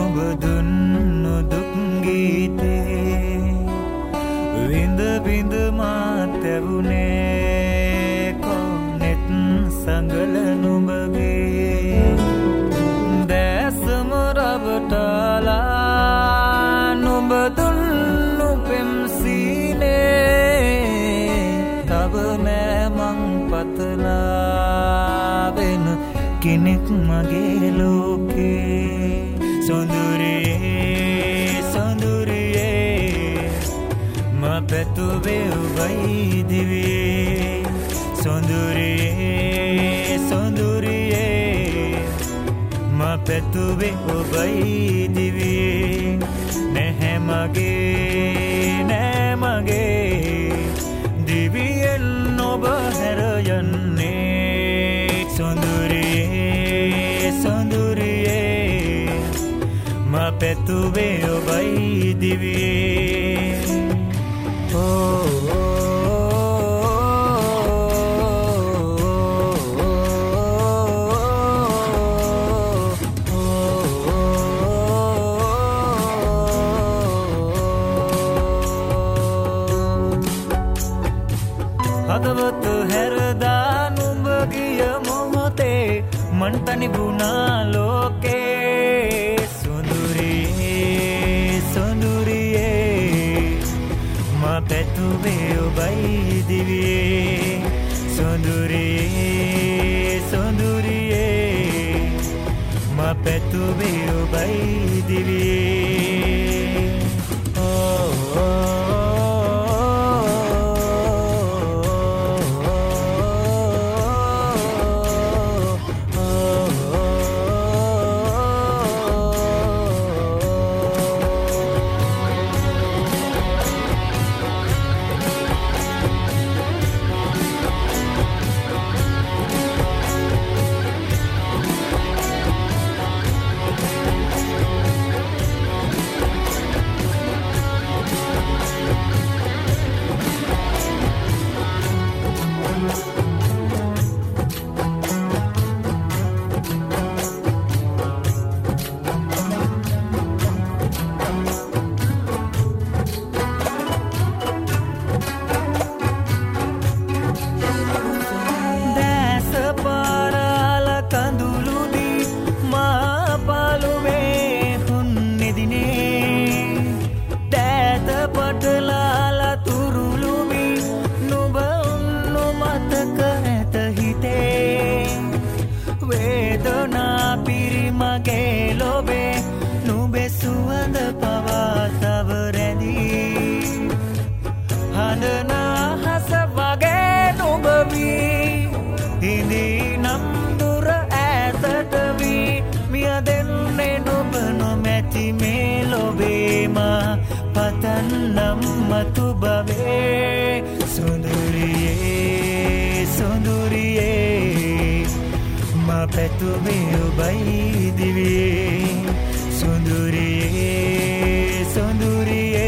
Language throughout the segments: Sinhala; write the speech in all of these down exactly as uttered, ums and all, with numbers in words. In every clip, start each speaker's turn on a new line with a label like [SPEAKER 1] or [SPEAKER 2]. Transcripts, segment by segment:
[SPEAKER 1] නුඹ දුන්නු දුක් ගීතේ විඳ විඳ මාත් ඇවුනේ කොනෙත් සංගල නුඹගේ දැසම රවටලා නුඹ දුන්නු පෙම්සීනේ තව නෑ මං පතලා වෙන කෙනෙක් මගේ ලෝකේ සොඳුරියේ සොඳුරියේ මා පැතුවේ ඔබයි දිවියේ සොඳුරියේ සොඳුරියේ මා පැතුවේ ඔබයි දිවියේ නැහැ මගේ නෑ මගේ දිවියෙන් ඔබ හැර යන්නේ සොඳුරියේ සොඳුරියේ මා පැතුවේ ඔබයි දිවියේ oh, oh. හදවත හැරදා නුඹ ගිය මොහොතේ මන් තනි වුණා ලෝකේ සොඳුරියේ සොඳුරියේ මා පැතුවේ ඔබයි දිවියේ සොඳුරියේ සොඳුරියේ මා පැතුවේ ඔබයි දිවියේ oh, oh. मत बवे सुंदरिये सुंदरिये माँ पे तुम्हें उबाई दिविये सुंदरिये सुंदरिये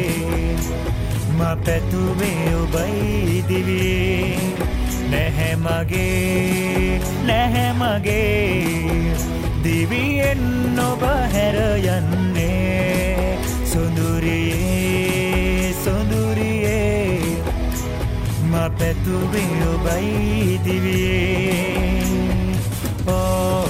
[SPEAKER 1] माँ पे तुम्हें उबाई दिविये नह मगे नह मगे दिविये नो बहर यन्ने सुंदरिये सुंदरिये माँ पे तुम्हें उबाई दिविये oh